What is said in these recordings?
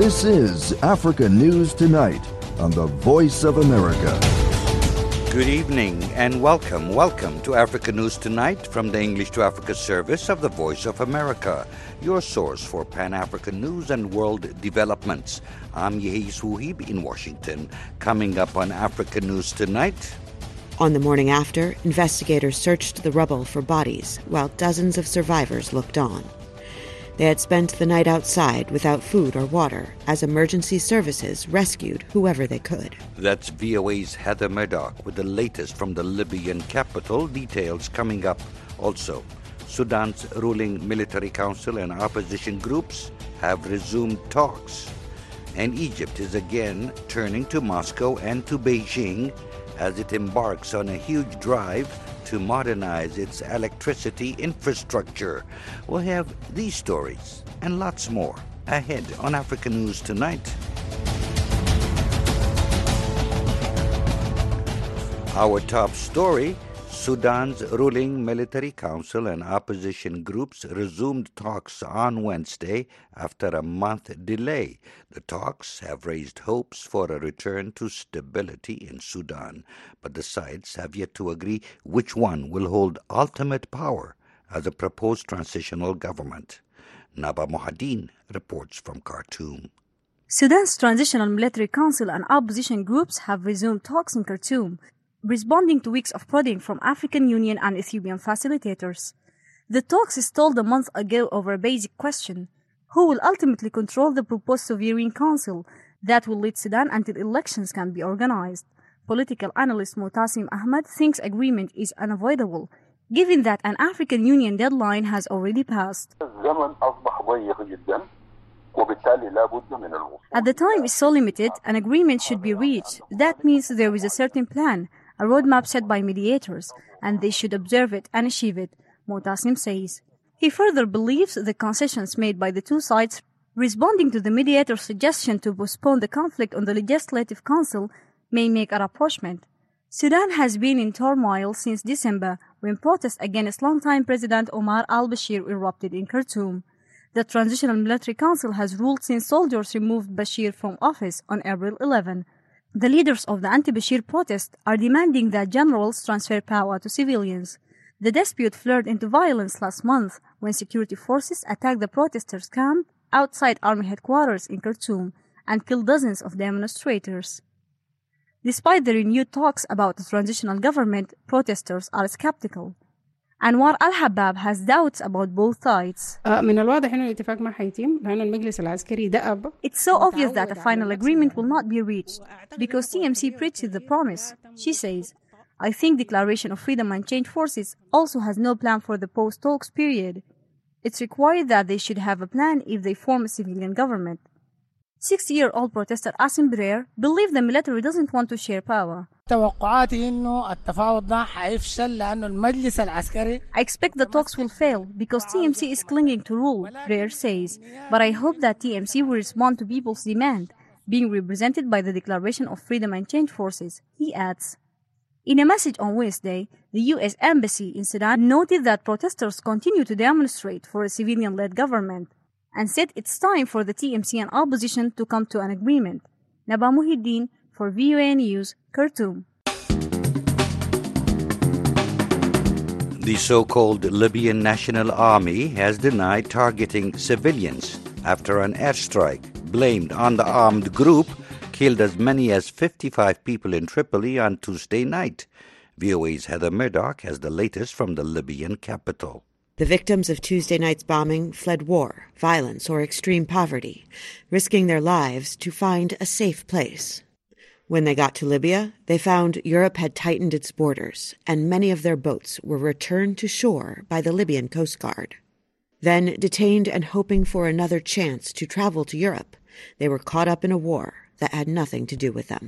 This is Africa News Tonight on the Voice of America. Good evening and welcome to Africa News Tonight from the English to Africa service of the Voice of America, your source for Pan-African news and world developments. I'm Yehis Wuhib in Washington. Coming up on Africa News Tonight. On the morning after, investigators searched the rubble for bodies while dozens of survivors looked on. They had spent the night outside without food or water as emergency services rescued whoever they could. That's VOA's Heather Murdoch with the latest from the Libyan capital. Details coming up also. Sudan's ruling military council and opposition groups have resumed talks. And Egypt is again turning to Moscow and to Beijing as it embarks on a huge drive to modernize its electricity infrastructure. We'll have these stories and lots more ahead on Africa News Tonight. Our top story: Sudan's ruling military council and opposition groups resumed talks on Wednesday after a month delay. The talks have raised hopes for a return to stability in Sudan, but the sides have yet to agree which one will hold ultimate power as a proposed transitional government. Naba Mohadin reports from Khartoum. Sudan's Transitional Military Council and opposition groups have resumed talks in Khartoum, responding to weeks of prodding from African Union and Ethiopian facilitators. The talks stalled a month ago over a basic question: who will ultimately control the proposed sovereign council that will lead Sudan until elections can be organized? Political analyst Mu'tasim Ahmed thinks agreement is unavoidable, given that an African Union deadline has already passed. At the time is so limited, an agreement should be reached. That means there is a certain plan, a roadmap set by mediators, and they should observe it and achieve it, Mu'tasim says. He further believes the concessions made by the two sides, responding to the mediator's suggestion to postpone the conflict on the Legislative Council, may make a rapprochement. Sudan has been in turmoil since December, when protests against longtime President Omar al-Bashir erupted in Khartoum. The Transitional Military Council has ruled since soldiers removed Bashir from office on April 11. The leaders of the anti-Bashir protest are demanding that generals transfer power to civilians. The dispute flared into violence last month when security forces attacked the protesters' camp outside army headquarters in Khartoum and killed dozens of demonstrators. Despite the renewed talks about the transitional government, protesters are skeptical. Anwar Al-Habab has doubts about both sides. It's so obvious that a final agreement will not be reached because TMC preached the promise. She says, I think Declaration of Freedom and Change Forces also has no plan for the post-talks period. It's required that they should have a plan if they form a civilian government. 60-year-old protester Asim Brer believes the military doesn't want to share power. I expect the talks will fail because TMC is clinging to rule, Brer says, but I hope that TMC will respond to people's demand, being represented by the Declaration of Freedom and Change Forces, he adds. In a message on Wednesday, the U.S. Embassy in Sudan noted that protesters continue to demonstrate for a civilian-led government and said it's time for the TMC and opposition to come to an agreement. Naba Muhiddin for VOA News, Khartoum. The so-called Libyan National Army has denied targeting civilians after an airstrike blamed on the armed group killed as many as 55 people in Tripoli on Tuesday night. VOA's Heather Murdoch has the latest from the Libyan capital. The victims of Tuesday night's bombing fled war, violence, or extreme poverty, risking their lives to find a safe place. When they got to Libya, they found Europe had tightened its borders, and many of their boats were returned to shore by the Libyan Coast Guard. Then, detained and hoping for another chance to travel to Europe, they were caught up in a war that had nothing to do with them.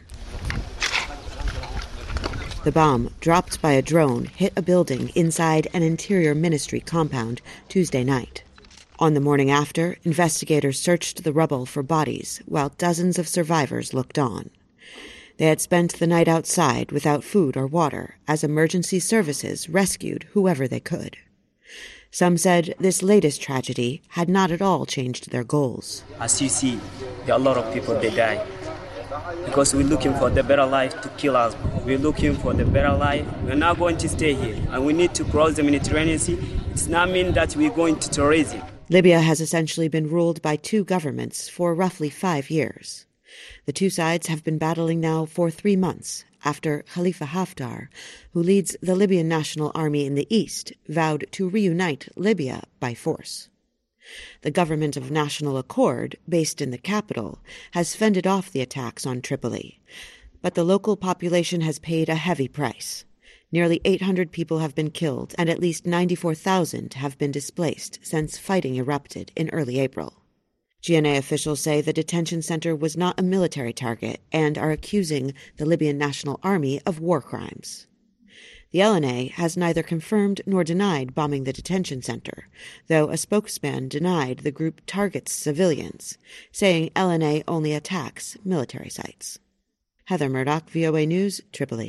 The bomb, dropped by a drone, hit a building inside an Interior Ministry compound Tuesday night. On the morning after, investigators searched the rubble for bodies while dozens of survivors looked on. They had spent the night outside without food or water as emergency services rescued whoever they could. Some said this latest tragedy had not at all changed their goals. As you see, there are a lot of people, they die. Because we're looking for the better life to kill us. We're looking for the better life. We're not going to stay here. And we need to cross the Mediterranean Sea. It's not mean that we're going to terrorism. Libya has essentially been ruled by two governments for roughly 5 years. The two sides have been battling now for 3 months after Khalifa Haftar, who leads the Libyan National Army in the east, vowed to reunite Libya by force. The Government of National Accord, based in the capital, has fended off the attacks on Tripoli. But the local population has paid a heavy price. Nearly 800 people have been killed and at least 94,000 have been displaced since fighting erupted in early April. GNA officials say the detention center was not a military target and are accusing the Libyan National Army of war crimes. The LNA has neither confirmed nor denied bombing the detention center, though a spokesman denied the group targets civilians, saying LNA only attacks military sites. Heather Murdoch, VOA News, Tripoli.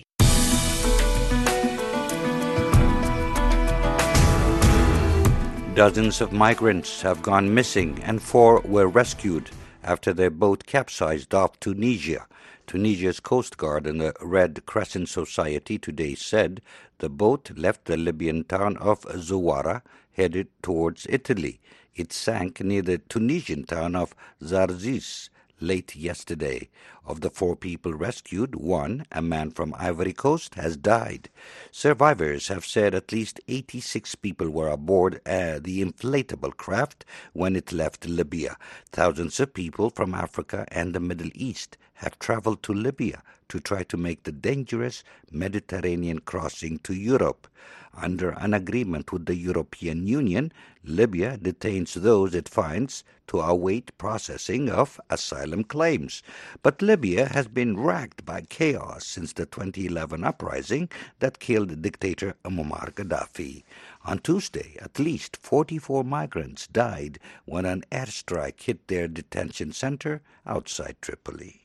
Dozens of migrants have gone missing and 4 were rescued after their boat capsized off Tunisia. Tunisia's Coast Guard and the Red Crescent Society today said the boat left the Libyan town of Zuwara headed towards Italy. It sank near the Tunisian town of Zarzis late yesterday. Of the 4 people rescued, 1, a man from Ivory Coast, has died. Survivors have said at least 86 people were aboard the inflatable craft when it left Libya. Thousands of people from Africa and the Middle East have traveled to Libya to try to make the dangerous Mediterranean crossing to Europe. Under an agreement with the European Union, Libya detains those it finds to await processing of asylum claims. But Libya has been racked by chaos since the 2011 uprising that killed dictator Muammar Gaddafi. On Tuesday, at least 44 migrants died when an airstrike hit their detention center outside Tripoli.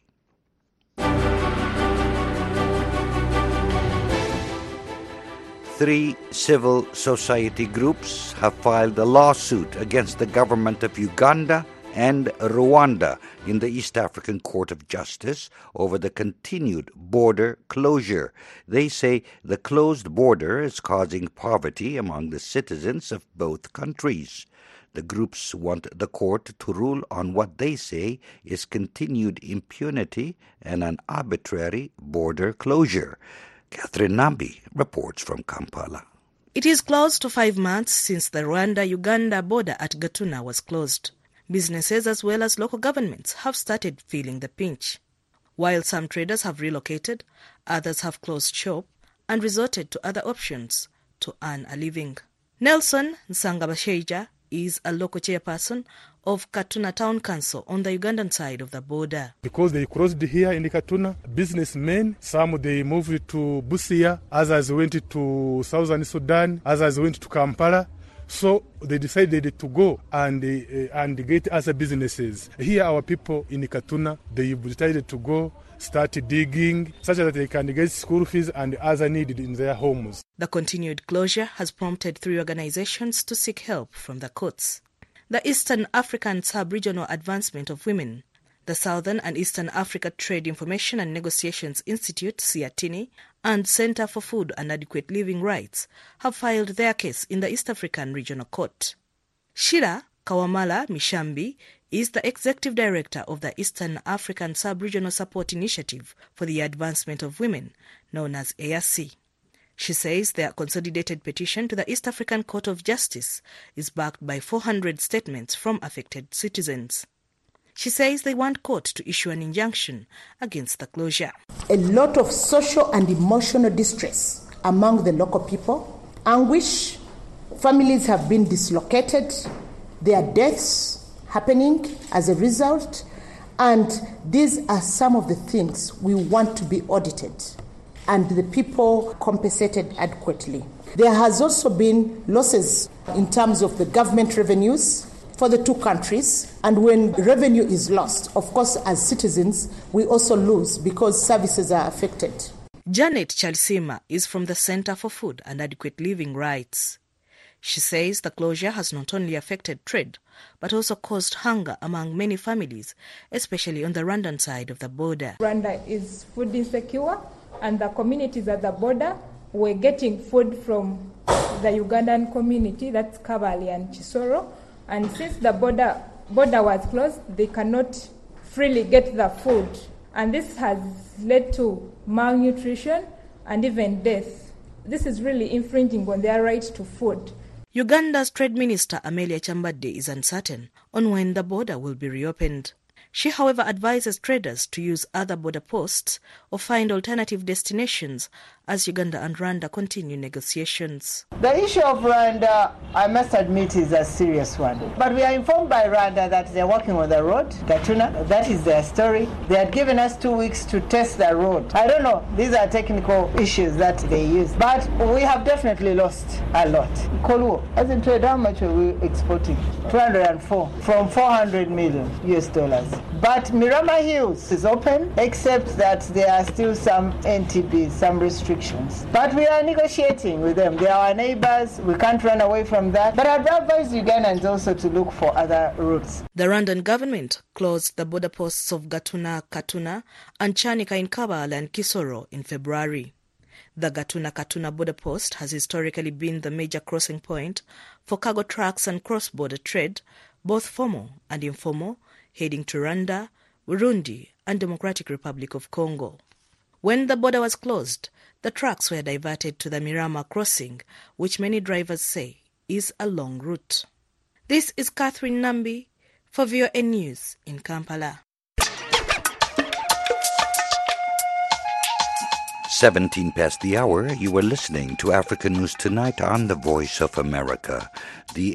3 civil society groups have filed a lawsuit against the government of Uganda and Rwanda in the East African Court of Justice over the continued border closure. They say the closed border is causing poverty among the citizens of both countries. The groups want the court to rule on what they say is continued impunity and an arbitrary border closure. Catherine Nambi reports from Kampala. It is close to 5 months since the Rwanda-Uganda border at Gatuna was closed. Businesses as well as local governments have started feeling the pinch. While some traders have relocated, others have closed shop and resorted to other options to earn a living. Nelson Nsangabasheija is a local chairperson of Katuna Town Council on the Ugandan side of the border. Because they crossed here in Katuna, businessmen, some they moved to Busia, others went to Southern Sudan, others went to Kampala. So they decided to go and get other businesses. Here our people in Katuna, they decided to go start digging such that they can get school fees and other needed in their homes. The continued closure has prompted 3 organizations to seek help from the courts. The Eastern African Sub-Regional Advancement of Women, the Southern and Eastern Africa Trade Information and Negotiations Institute, CIATINI, and Center for Food and Adequate Living Rights have filed their case in the East African Regional Court. Shira Kawamala Mishambi is the Executive Director of the Eastern African Sub-Regional Support Initiative for the Advancement of Women, known as EAC. She says their consolidated petition to the East African Court of Justice is backed by 400 statements from affected citizens. She says they want court to issue an injunction against the closure. A lot of social and emotional distress among the local people, anguish, families have been dislocated, there are deaths happening as a result, and these are some of the things we want to be audited and the people compensated adequately. There has also been losses in terms of the government revenues for the 2 countries, and when revenue is lost, of course, as citizens, we also lose because services are affected. Janet Chalsima is from the Center for Food and Adequate Living Rights. She says the closure has not only affected trade, but also caused hunger among many families, especially on the Rwandan side of the border. Rwanda is food insecure, and the communities at the border were getting food from the Ugandan community, that's Kabale and Kisoro. And since the border was closed, they cannot freely get the food. And this has led to malnutrition and even death. This is really infringing on their right to food. Uganda's Trade Minister Amelia Chambadde is uncertain on when the border will be reopened. She, however, advises traders to use other border posts or find alternative destinations as Uganda and Rwanda continue negotiations. The issue of Rwanda, I must admit, is a serious one. But we are informed by Rwanda that they're working on the road, Gatuna. That is their story. They had given us 2 weeks to test the road. I don't know. These are technical issues that they use. But we have definitely lost a lot. Koluo, as in trade, how much are we exporting? 204 from 400 million US dollars. But Mirama Hills is open, except that there are still some NTBs, some restrictions. But we are negotiating with them. They are our neighbors. We can't run away from that. But I'd advise Ugandans also to look for other routes. The Rwandan government closed the border posts of Gatuna, Katuna, and Chanika in Kabale and Kisoro in February. The Gatuna-Katuna border post has historically been the major crossing point for cargo trucks and cross-border trade, both formal and informal, heading to Rwanda, Burundi, and Democratic Republic of Congo. When the border was closed, the trucks were diverted to the Mirama crossing, which many drivers say is a long route. This is Catherine Nambi for VOA News in Kampala. 17 past the hour, you were listening to African News Tonight on The Voice of America. The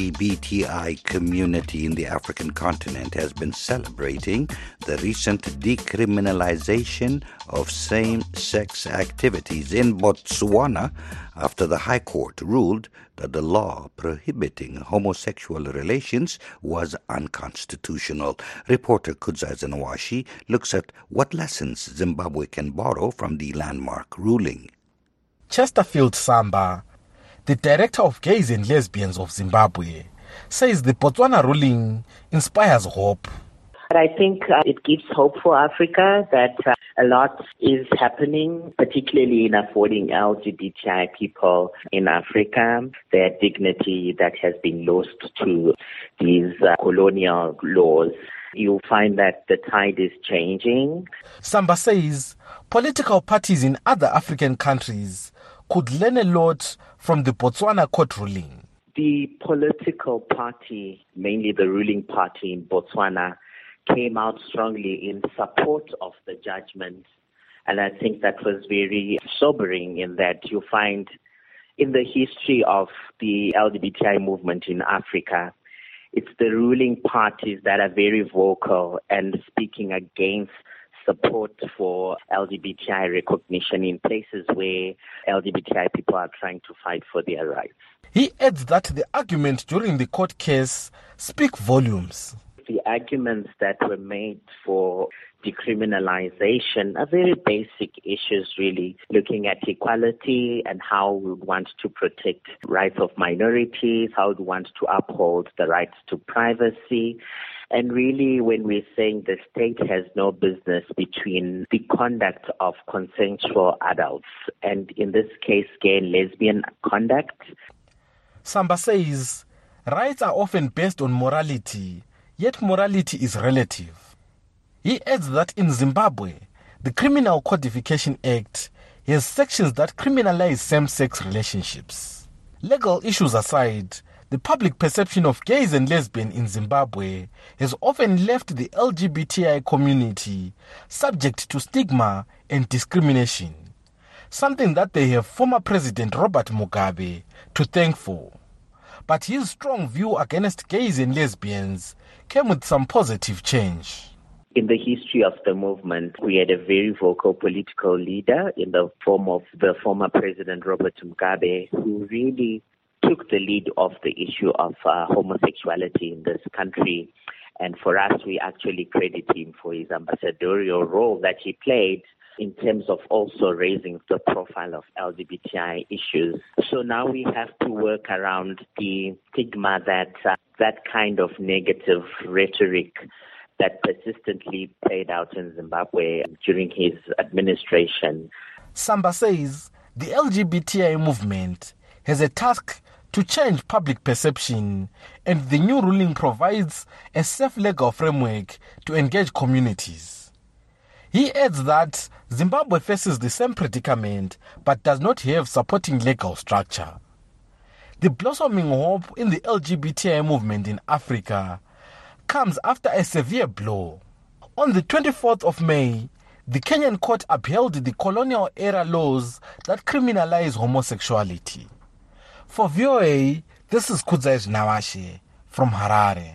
LGBTI community in the African continent has been celebrating the recent decriminalization of same-sex activities in Botswana after the High Court ruled that the law prohibiting homosexual relations was unconstitutional. Reporter Kudza Zanawashi looks at what lessons Zimbabwe can borrow from the landmark ruling. Chesterfield Samba, the director of Gays and Lesbians of Zimbabwe, says the Botswana ruling inspires hope. I think it gives hope for Africa that a lot is happening, particularly in affording LGBTI people in Africa their dignity that has been lost to these colonial laws. You'll find that the tide is changing. Samba says political parties in other African countries could learn a lot from the Botswana court ruling. The political party, mainly the ruling party in Botswana, came out strongly in support of the judgment. And I think that was very sobering in that you find in the history of the LGBTI movement in Africa, it's the ruling parties that are very vocal and speaking against support for LGBTI recognition in places where LGBTI people are trying to fight for their rights. He adds that the argument during the court case speak volumes. The arguments that were made for decriminalization are very basic issues, really, looking at equality and how we want to protect rights of minorities, how we want to uphold the rights to privacy. And really, when we're saying the state has no business between the conduct of consensual adults and, in this case, gay and lesbian conduct. Samba says rights are often based on morality, yet morality is relative. He adds that in Zimbabwe, the Criminal Codification Act has sections that criminalize same-sex relationships. Legal issues aside, the public perception of gays and lesbians in Zimbabwe has often left the LGBTI community subject to stigma and discrimination, something that they have former President Robert Mugabe to thank for. But his strong view against gays and lesbians came with some positive change. In the history of the movement, we had a very vocal political leader in the form of the former President Robert Mugabe, who really took the lead of the issue of homosexuality in this country. And for us, we actually credit him for his ambassadorial role that he played in terms of also raising the profile of LGBTI issues. So now we have to work around the stigma that that kind of negative rhetoric that persistently played out in Zimbabwe during his administration. Samba says the LGBTI movement has a task to change public perception, and the new ruling provides a safe legal framework to engage communities. He adds that Zimbabwe faces the same predicament but does not have supporting legal structure. The blossoming hope in the LGBTI movement in Africa comes after a severe blow. On the 24th of May, the Kenyan court upheld the colonial-era laws that criminalize homosexuality. For VOA, this is Kudzai Nawashe from Harare.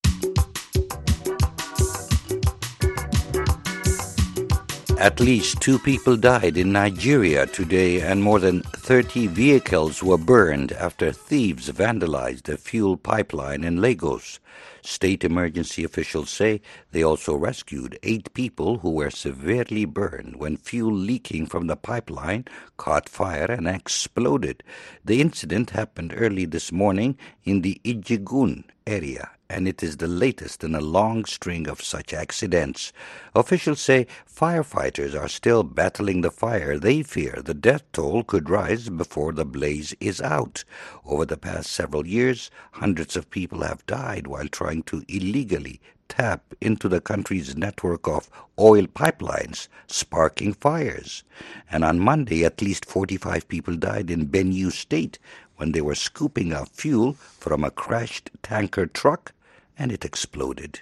At least 2 people died in Nigeria today, and more than 30 vehicles were burned after thieves vandalized a fuel pipeline in Lagos. State emergency officials say they also rescued 8 people who were severely burned when fuel leaking from the pipeline caught fire and exploded. The incident happened early this morning in the Ijegun area, and it is the latest in a long string of such accidents. Officials say firefighters are still battling the fire. They fear the death toll could rise before the blaze is out. Over the past several years, hundreds of people have died while trying to illegally tap into the country's network of oil pipelines, sparking fires. And on Monday, at least 45 people died in Benue State when they were scooping out fuel from a crashed tanker truck, and it exploded.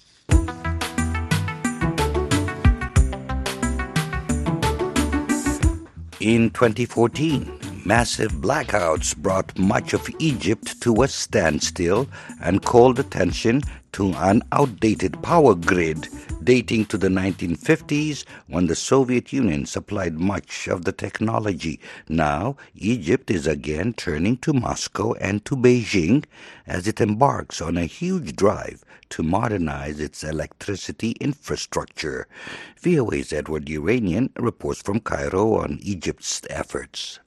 In 2014, massive blackouts brought much of Egypt to a standstill and called attention to an outdated power grid dating to the 1950s when the Soviet Union supplied much of the technology. Now, Egypt is again turning to Moscow and to Beijing as it embarks on a huge drive to modernize its electricity infrastructure. VOA's Edward Uranian reports from Cairo on Egypt's efforts.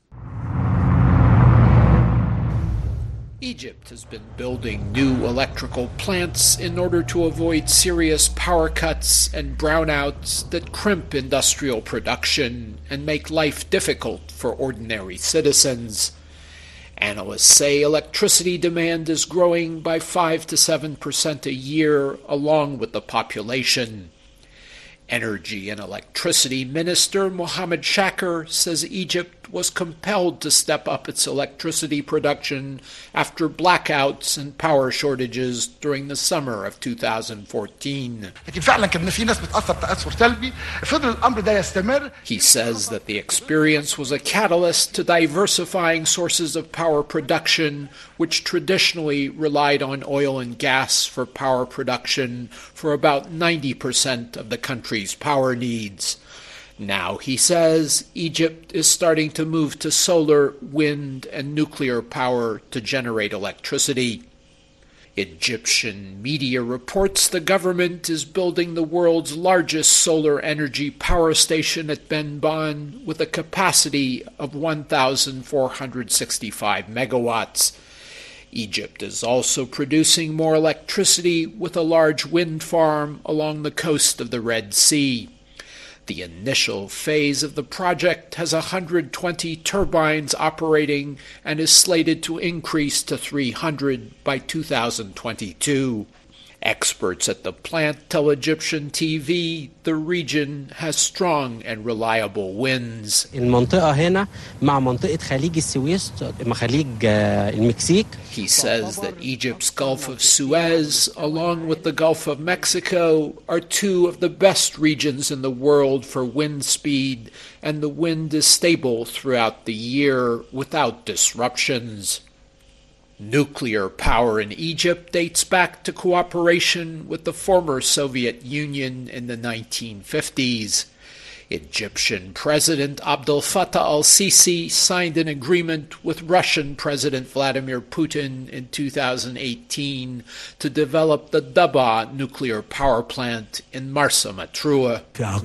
Egypt has been building new electrical plants in order to avoid serious power cuts and brownouts that crimp industrial production and make life difficult for ordinary citizens. Analysts say electricity demand is growing by 5 to 7% a year along with the population. Energy and Electricity Minister Mohammed Shakir says Egypt was compelled to step up its electricity production after blackouts and power shortages during the summer of 2014. He says that the experience was a catalyst to diversifying sources of power production, which traditionally relied on oil and gas for power production for about 90% of the country's power needs. Now, he says, Egypt is starting to move to solar, wind, and nuclear power to generate electricity. Egyptian media reports the government is building the world's largest solar energy power station at Benban with a capacity of 1,465 megawatts. Egypt is also producing more electricity with a large wind farm along the coast of the Red Sea. The initial phase of the project has 120 turbines operating and is slated to increase to 300 by 2022. Experts at the plant tell Egyptian TV the region has strong and reliable winds. He says that Egypt's Gulf of Suez, along with the Gulf of Mexico, are two of the best regions in the world for wind speed, and the wind is stable throughout the year without disruptions. Nuclear power in Egypt dates back to cooperation with the former Soviet Union in the 1950s. Egyptian President Abdel Fattah al-Sisi signed an agreement with Russian President Vladimir Putin in 2018 to develop the Daba nuclear power plant in Marsa Matruh.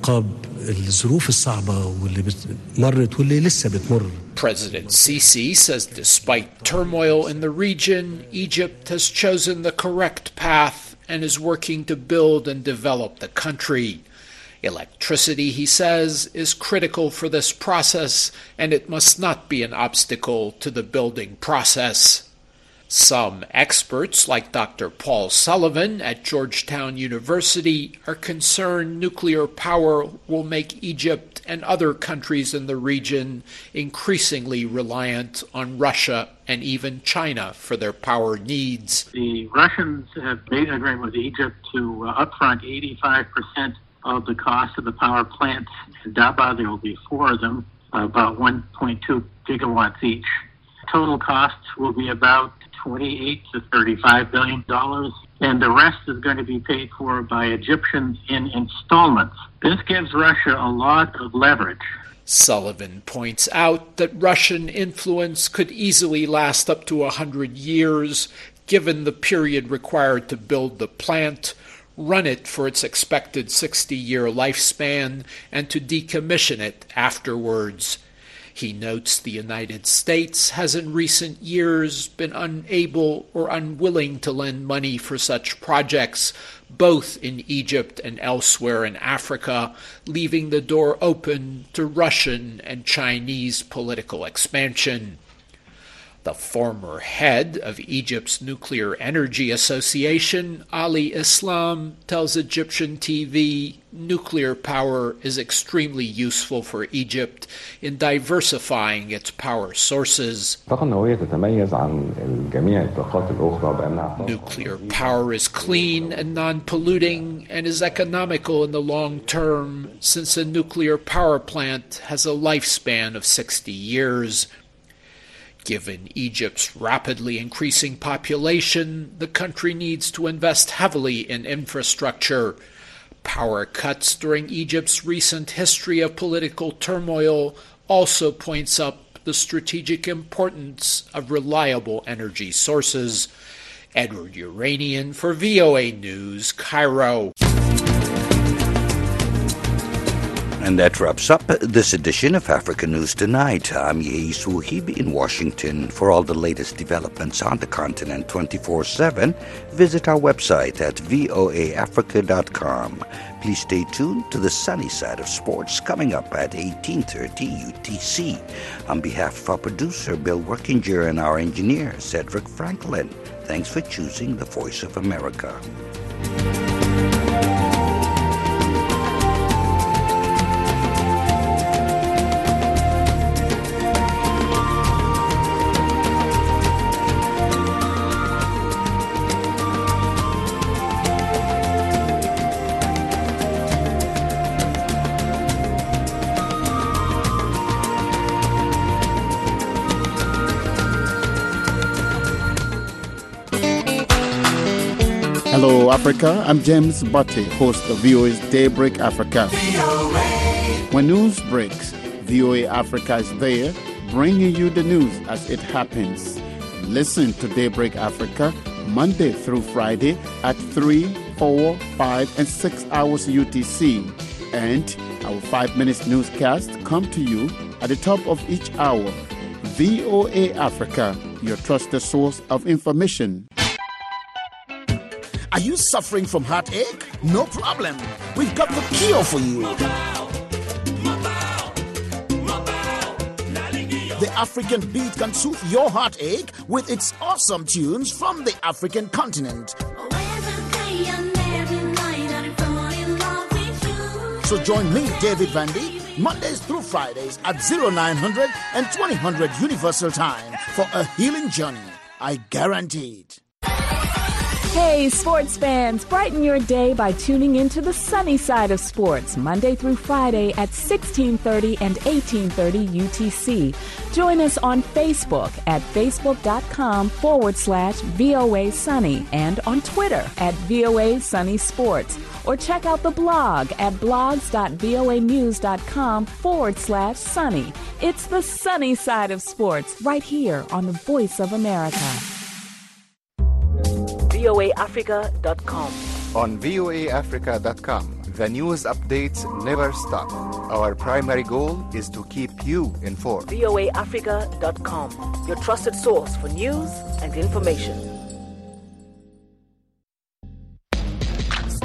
President Sisi says despite turmoil in the region, Egypt has chosen the correct path and is working to build and develop the country. Electricity, he says, is critical for this process, and it must not be an obstacle to the building process. Some experts, like Dr. Paul Sullivan at Georgetown University, are concerned nuclear power will make Egypt and other countries in the region increasingly reliant on Russia and even China for their power needs. The Russians have made an agreement with Egypt to upfront 85% of the cost of the power plants. In Daba, there will be 4 of them, about 1.2 gigawatts each. Total costs will be about $28 to $35 billion, and the rest is going to be paid for by Egyptians in installments. This gives Russia a lot of leverage. Sullivan points out that Russian influence could easily last up to 100 years, given the period required to build the plant, run it for its expected 60-year lifespan, and to decommission it afterwards. He notes the United States has in recent years been unable or unwilling to lend money for such projects, both in Egypt and elsewhere in Africa, leaving the door open to Russian and Chinese political expansion. The former head of Egypt's Nuclear Energy Association, Ali Islam, tells Egyptian TV nuclear power is extremely useful for Egypt in diversifying its power sources. Nuclear power is clean and non-polluting and is economical in the long term, since a nuclear power plant has a lifespan of 60 years. Given Egypt's rapidly increasing population, the country needs to invest heavily in infrastructure. Power cuts during Egypt's recent history of political turmoil also points up the strategic importance of reliable energy sources. Edward Uranian for VOA News, Cairo. And that wraps up this edition of Africa News Tonight. I'm Yeis Wuhib in Washington. For all the latest developments on the continent 24/7, visit our website at voaafrica.com. Please stay tuned to the sunny side of sports coming up at 18:30 UTC. On behalf of our producer, Bill Workinger, and our engineer, Cedric Franklin, thanks for choosing the Voice of America. Hello, Africa. I'm James Butte, host of VOA's Daybreak Africa. When news breaks, VOA Africa is there, bringing you the news as it happens. Listen to Daybreak Africa Monday through Friday at 3, 4, 5, and 6 hours UTC. And our 5-minute newscast come to you at the top of each hour. VOA Africa, your trusted source of information. Are you suffering from heartache? No problem. We've got the cure for you. The African Beat can soothe your heartache with its awesome tunes from the African continent. So join me, David Vandy, Mondays through Fridays at 0900 and 2000 Universal Time for a healing journey. I guarantee it. Hey, sports fans, brighten your day by tuning into the sunny side of sports, Monday through Friday at 16:30 and 18:30 UTC. Join us on Facebook at facebook.com/VOA Sunny and on Twitter at VOA Sunny Sports. Or check out the blog at blogs.voanews.com/sunny. It's the sunny side of sports right here on the Voice of America. VOAAfrica.com. On VOAAfrica.com, the news updates never stop. Our primary goal is to keep you informed. VOAAfrica.com, your trusted source for news and information.